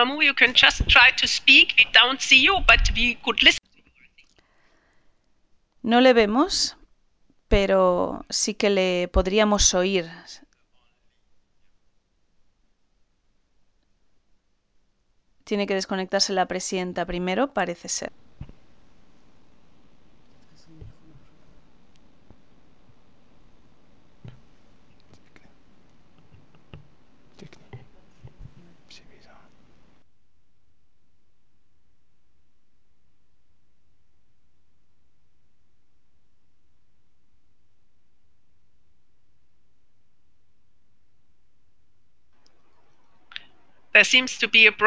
Mamu, you can just try to speak. We don't see you, but we could listen. No le vemos, pero sí que le podríamos oír. Tiene que desconectarse la presidenta primero, parece ser. There seems to be a